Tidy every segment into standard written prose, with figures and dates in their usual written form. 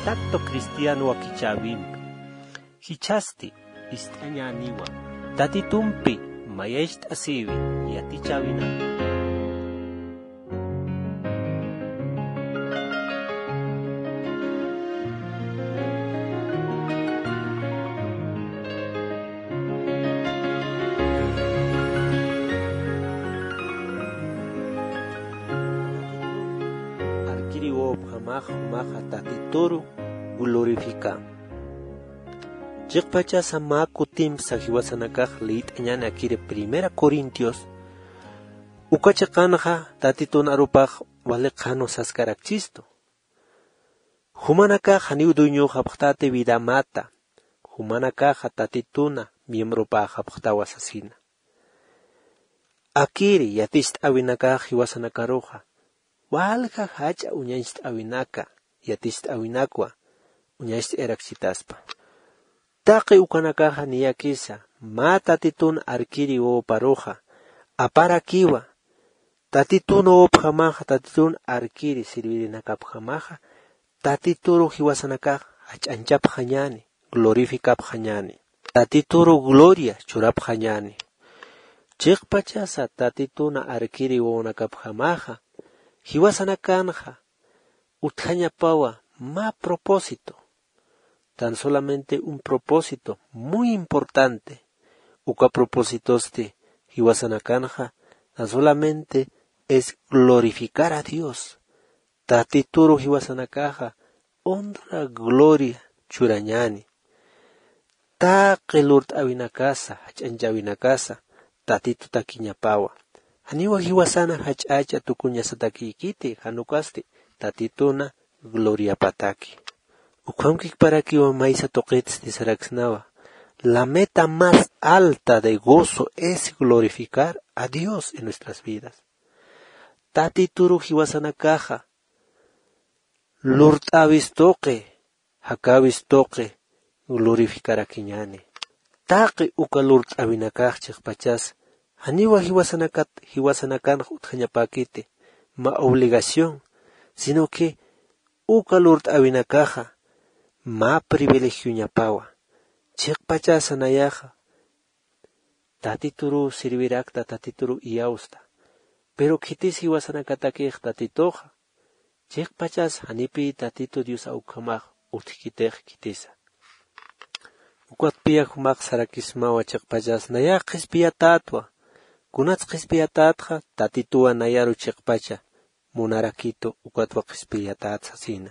contacto cristiano akichawimpi. Hichasti istañaniwa. Tatitumpi mayest asiwi yatichawina. Maja tatituru glorifica. Chikpacha samaku tim sahiwasanakaj liitñana akire 1 Corintios. Ukachakanja tatitun arupaj walikano saskarakchisto. Humanaka haniu duño hapjtate vida mata. Humanaka tatituna miembro pa hapjta wasasina. Akiri yatist awinaka hiwasanakaroja. Walka hacha uñaist awinaka, yatist awinakwa, uñaist eraxitaspa. Taqi ukanakaja niyakisa, ma tatitun arkiri o paroja, aparakiwa, tatitun o pjamaja, tatitun arkiri sirvirinakapjamaja, tatituru hiwasanakaja, hachanchapjanyani, glorificapjanyani, tatituru gloria churapjanyani. Chikpachasa tatituna arkiri o nakapjamaja, hiwasanakanja, utjañapawa, ma propósito. Tan solamente un propósito muy importante. Uka propósitos de hiwasanakanja, tan solamente es glorificar a Dios. Tatituru hiwasanakaja, honra, gloria, churañani. Ta qilurt awinakasa, hachanchawinakasa, tatitu takiñapawa. Haniwa hiwasana hachacha tukunya satakikiti hanukasti tatituna gloria pataki. Ukamkik para que maisa toquetes de saraxnava. La meta más alta de gozo es glorificar a Dios en nuestras vidas. Tatituru hiwasana kaja. Lurt avistoque, hakabis toque, glorificar a kiñane. Taqi uka lurt avinakach pachas. Haniwa hiwasanakan utjañapakite, ma obligación, sino que ukalurt awinakaja, ma privilegio ñapawa. Chikpachasanayaja, tatituru sirvirakta tatituru iausta, pero kitis hiwasanakatakej tatitoja, chikpachas hanipi tatitu Dios aukhamaj utkitej kitisa. Ukwatpiya humak sarakismawa chikpachas naya qispiya tatwa, kunats qispiyatatja tatitua nayaru chikpacha munarakito ukatwa qispiyatatja sina.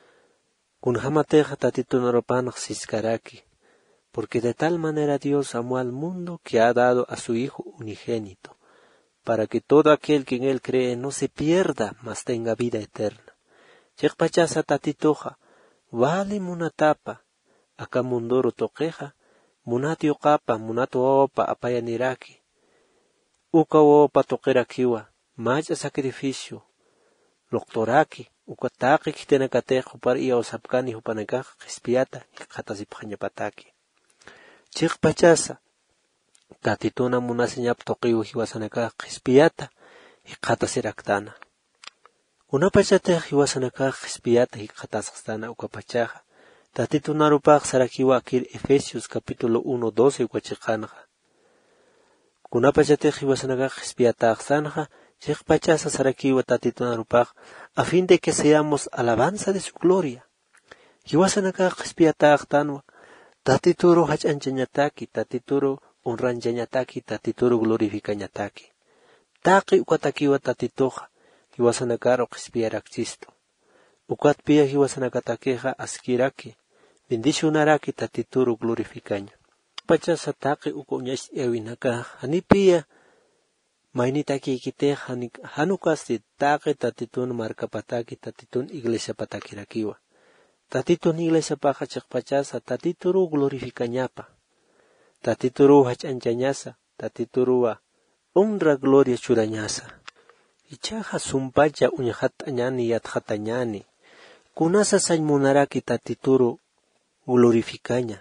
Kunhamateja tatitunoropanaj siskaraki, porque de tal manera Dios amó al mundo que ha dado a su Hijo unigénito, para que todo aquel que en él cree no se pierda, mas tenga vida eterna. Chikpachasa tatitoja, vale munatapa, acá mundoro toqueja, munatio capa, munato opa apayaniraki. Uka opa toquerakiwa, macha sacrificio, doctoraki, uka taqi kitenakatejo para iya osapkani hupanakaj qispiata hiqatasipjañapataki. Chikpachasa, tatituna munasiñap toqiyu hiwasanakaj qispiata hiqatasiraktana. Unapachatej hiwasanakaj qispiata hiqatasqstana ukapachaja, tatitunarupaj sarakiwa akir Efesios capítulo 1:12 ukachiqanja. Kunapachatej hiwasanakaj qispiataqsanja, chikpachasa sarakiwa tatitunarupaj, a fin de que seamos alabanza de su gloria. Hiwasanakaj qispiataqtanwa, tatituru hachanchañataki, tatituru honranchañataki, tatituru glorificañataki. Taqi ukatakiwa tatitoja, hiwasanakaro qispiarakchisto. Ukatpiya hiwasanakatakeja askiraki, bendicionaraki tatituru glorificaña. Pachasa taqi ukoñash ewinaka, hanipiya, mainitaki kite hanukasti taqi tatitun markapataki, tatitun iglesia patakirakiwa. Tatitun iglesia paja chikpachasa, tatituru glorificañapa. Tatituru hachanchañasa, tatiturua honra gloria churañasa. Ichaja sumpacha uñajatañani yatjatañani. Kunasa sañmunaraki tatituru glorificaña.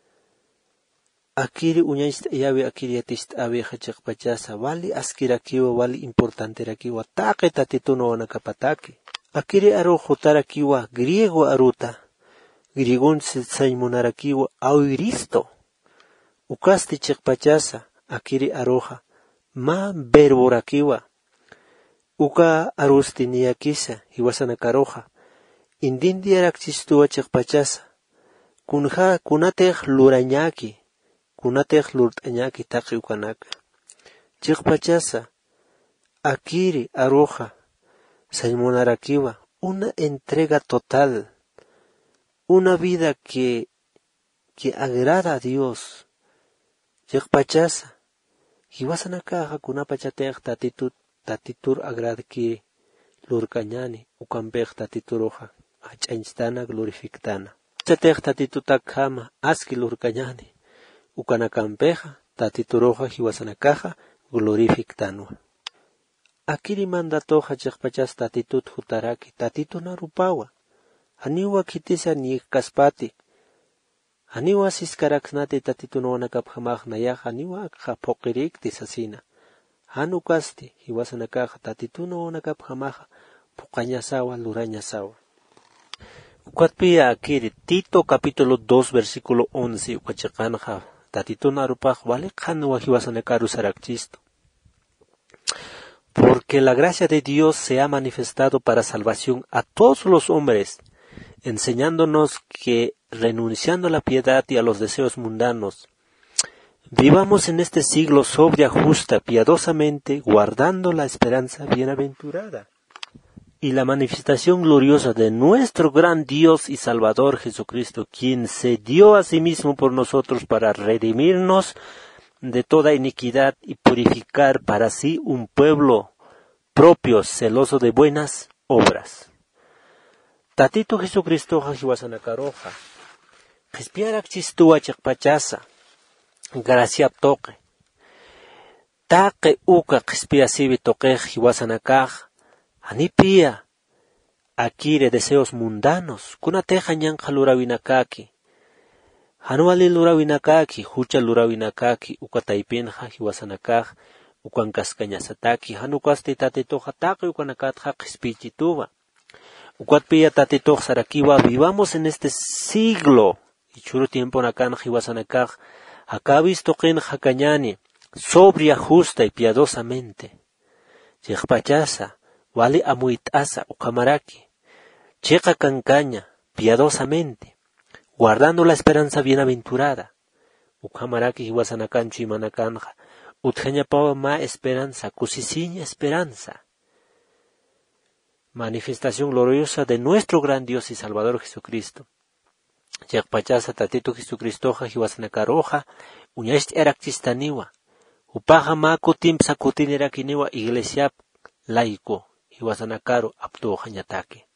Akiri uñaist yavi akiri yatist abeja chikpachasa, wali askirakiwa, wali importanterakiwa, taqi tatituno wanakapataki. Akiri aro jutarakiwa, griego aruta, grigunsi saymunarakiwa awiristo. Ukasti chiqpachasa akiri aroja ma verborakiwa. Uka arusti niyakisa hiwasanakaroja. Indindi arakchistuwa chiqpachasa. Kunatej lurañaki. Kunatej lurtañaki taqi ukanaka. Chiqpachasa akiri aroja saymunarakiwa. Una entrega total. Una vida que agrada a Dios. Chiqpachasa hiwasanakaja kunapachatej tatitur agradki lurkañani ukampej tatituroja ach'anchitana glorifictana. Chatej tatitutakama aski lurkañani ukanakampej tatituroja hiwasanakaja glorifictanwa. Akiri mandatoja chiqpachas tatitut hutaraki tatituna rupawa. Aniwa kitisa ni kaspati. Aniwa siskaraksnati tatitunawanakapjamaj nayaj aniwa akja poqirikti sasina. Hanukasti hiwasanakaja tatitunawanakapjamaja puqañasawa lurañasawa. Ukatpia akiri Tito capítulo 2 versículo 11 ukachaqanja tatituna rupaj vale qanuwa hiwasanakaru sarakchisto. Porque la gracia de Dios se ha manifestado para salvación a todos los hombres, enseñándonos que, renunciando a la piedad y a los deseos mundanos, vivamos en este siglo sobria, justa, piadosamente, guardando la esperanza bienaventurada y la manifestación gloriosa de nuestro gran Dios y Salvador Jesucristo, quien se dio a sí mismo por nosotros para redimirnos de toda iniquidad y purificar para sí un pueblo propio, celoso de buenas obras. Tatito Jesucristo hiwasanakaroja. Qispiarak chistua chiqpachasa. Graciap toque. Taqe uka qispia sibi toque hiwasanakaj. Anipia. Akire deseos mundanos. Kunateja ñanqa lurawinakaki. Hanuali lurawinakaki. Hucha lurawinakaki. Uka taipinja hiwasanakaj. Ukan kaskañasataki. Hanukasti tatitoja taqe ukanakatja qispichituwa. Ukatpia tatitoja sarakiwa. Vivamos en este siglo. Y churu tiempo nakan hiwasanakaj. Akabis toquen hakañani. Sobria, justa y piadosamente. Chiqpachasa. Wali amuitasa ukamaraki. Checa cancaña, piadosamente, guardando la esperanza bienaventurada. Ukamaraki hiwasanakanchu imanakanja. Utjañapawa ma esperanza, kusisiña esperanza. Manifestación gloriosa de nuestro gran Dios y Salvador Jesucristo. Chiqpachasa tatito Jesucristoja hiwasanakaroja, uñacht erakchistaniwa. Upaja ma kutimsa kutinerakiniwa iglesia laico. Hiwasanakaru aptuojañataki.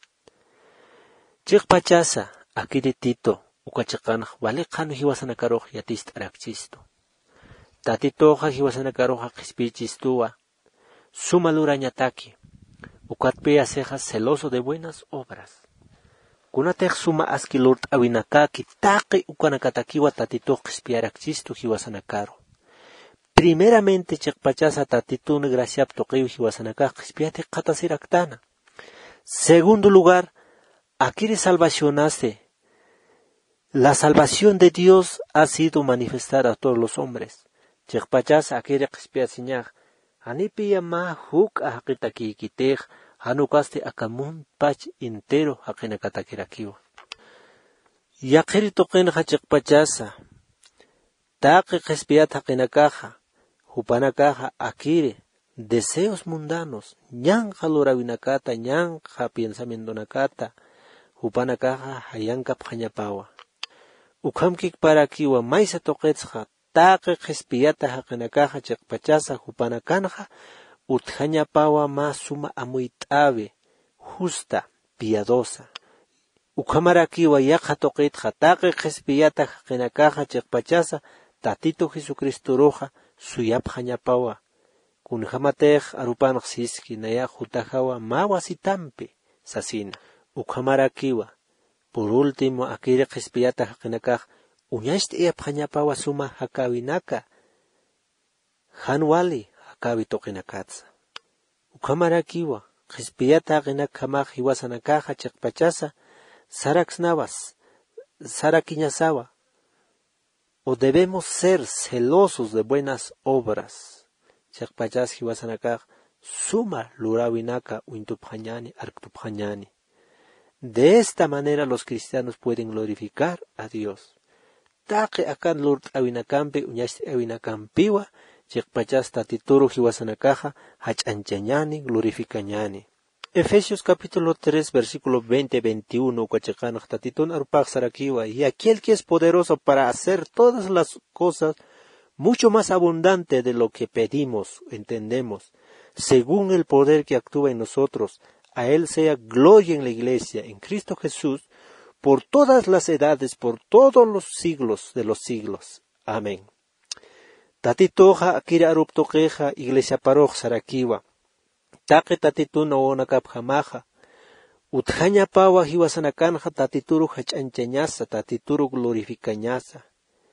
Chiqpachasa akiri Tito ukachiqanaj vale qanu hiwasanakaruj yatist arakchisto. Tatitoja hiwasanakaruja qispichistuwa suma lurañataki. Ukatpia seja celoso de buenas obras. Kunatej suma askilurt awinakaki taqi ukanakatakiwa tatito qispiarakchisto hiwasanakaru. Primeramente chiqpachasa tatitun graciap toqiw hiwasanakaj qispiate qatasiraktana. Segundo lugar, akiri salvacionaste. La salvación de Dios ha sido manifestada a todos los hombres. Chiqpachasa akiri qispiasiñaj. Anipiya ma huk ahaqitakiykitej hanukaste akamun pach entero haqinakatakirakiwa. Yaqiri toqinja chiqpachasa. Taqi qispiat haqinakaja. Hupanakaja akiri deseos mundanos, ñanqa lurawinakata, ñanqa pensamientonakata, hupanakaja hayankap hañapawa. Ukhamkik parakiwa maisa toqetsqa, taqi qispiyata haqinakaja chiqpachasa hupanakanja, uthañapawa ma suma amuit'abe, justa, piadosa. Ukhamarakiwa yaqa toqetqa, taqi qispiyata haqinakaja chiqpachasa, tatito Jesucristo roja, suyap hañapawa. Kunhamatej arupanaq siski naya jutajawa ma wasitampi sasina. Ukhamarakiwa. Por último, akiri qispiyata haqinakaj uñashti iyap hañapawa suma hakawinaka. Hanwali hakawi toqinakatsa. Ukhamarakiwa. Qispiyata haqinakhamaj hiwasanakaja chiqpachasa saraksnawas sarakiñasawa, o debemos ser celosos de buenas obras. Chakpachas hiwasanakaj suma lurawinaka uintuphañani arktuphañani. De esta manera los cristianos pueden glorificar a Dios. Taqe akan lurt awinakampi uñashti awinakampiwa chakpachas tatituru hiwasanakaja hach'anchañani glorificañani. Efesios capítulo 3 versículo 20-21 cuachakanaj tatitun arupaj sarakiwa, y aquel que es poderoso para hacer todas las cosas mucho más abundante de lo que pedimos, entendemos, según el poder que actúa en nosotros. A él sea gloria en la iglesia, en Cristo Jesús, por todas las edades, por todos los siglos de los siglos. Amén. Tatitoja akira aruptoqueja iglesia paroj sarakiwa. Taqe tatituna onakapjamaja. Utjaña pawa hiwasanakanja tatituru hach'anchañasa, tatituru glorificañasa.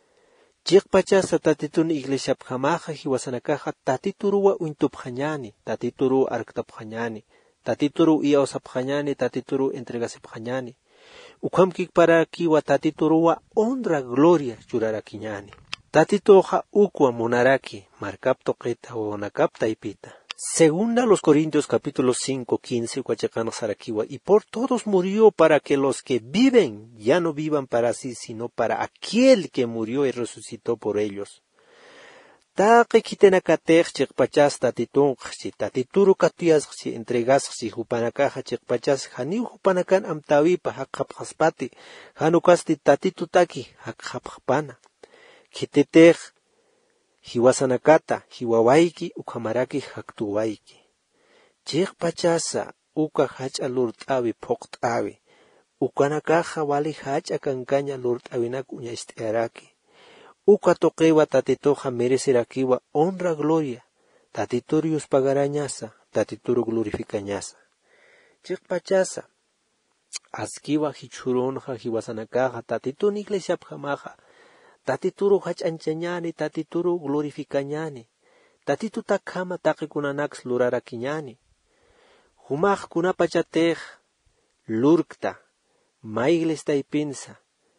Chikpachasa tatitun iglesia pjamaja hiwasanakaja tatituruwa uintupjañani, tatituru arktapjañani, tatituru iaosapjañani, tatituru entregasipjañani. Ukamkik para kiwa tatituruwa honra gloria churarakiñani. Tatitoja ukwa monaraki, markaptoqeta o nakapta ipita. Segunda los Corintios capítulo 5:15 cuachacano sarakiwa, y por todos murió para que los que viven ya no vivan para sí, sino para aquel que murió y resucitó por ellos. Taqe kitenakatej chikpachas tatitungchi, tatituru katuyaschi, entregaschi, hupanakaja chikpachas, haniu hupanakan amtawipa hakaphaspati, hanukasti tatitutaki hakhapapana. Kitetej hiwasanakata, hiwawaiki, ukamaraki haktuwaiki. Chikpachasa, uka hacha lurtawi poktawi, ukanakaja wali hacha kankaña lurtawinak uñaistaraki. Uka toquewa tatitoja merecerakiwa honra gloria, tatiturius pagarañasa, tatituru glorificañasa. Chikpachasa, askiwa hichuronja hiwasanakaja, tatitun iglesia pjamaja, tatituru hach'anchañani, tatituru glorificañani, tatitu takhama taqikunanax lurarakiñani. Humaj kunapachatej lurkta, maigles taipinsa.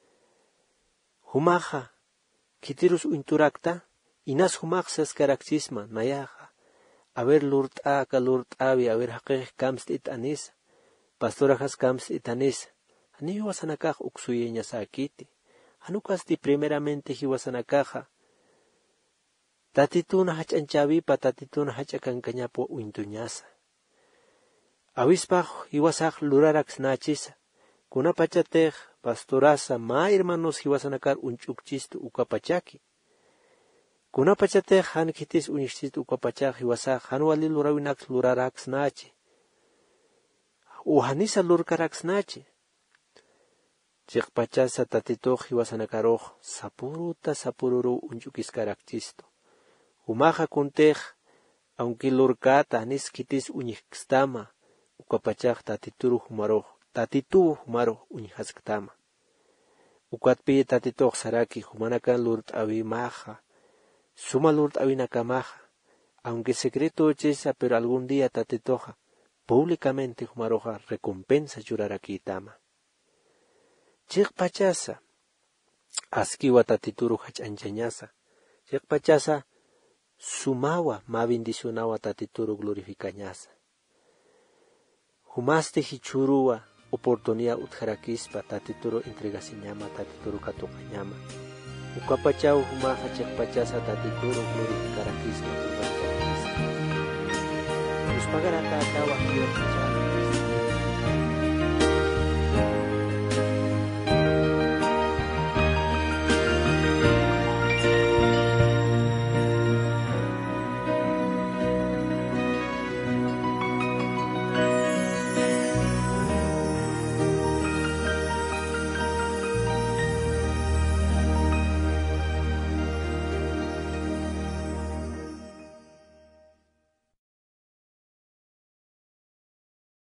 Humaja, kitirus uinturakta, inas humaj saskaraxisma, nayaja. A ver lurt'aka lurt'awi, a ver haqej kams itanisa, pastorajas kams itanisa. Ani hiwasanakaj uksuyeña sakiti. Hanukasti primeramente hiwasanakaja. Tatituna hach'anchawipa, tatituna hach'akankañapo uintuñasa. Awispaj hiwasaj lurarax nachisa. Kunapachatej pastorasa ma hermanos hiwasanakar unchukchistu ukapachaki. Kunapachatej hankitis unixchistu ukapachak hiwasaj hanwali lurawinax lurarax nachi. Uhanisa lurkarax nachi. Chikpachasa tatitoj hiwasanakaroh sapuruta sapururu unchukiskarakchisto. Humaja kuntej, aunque lurkata niskitis uñixtama, ukapachak tatituru humaroh, tatitubu humaroh uñihasktama. Ukatpi tatitoj saraki humanakan lurtawi maja, suma lurtawi nakamaja, aunque secreto chesa, pero algún día tatitoja, públicamente humaroja recompensa churarakitama. Chikpachasa, askiwa tatituru hach'anchañasa, chikpachasa, sumawa ma bendicionawa tatituru glorificañasa. Humaste hichuruwa oportunidad utjarakispa tatituru entregasiñama, tatituru katukañama. Ukapachau humaja chikpachasa tatituru glorificarakispa tukarakispa. Uspagarata atawa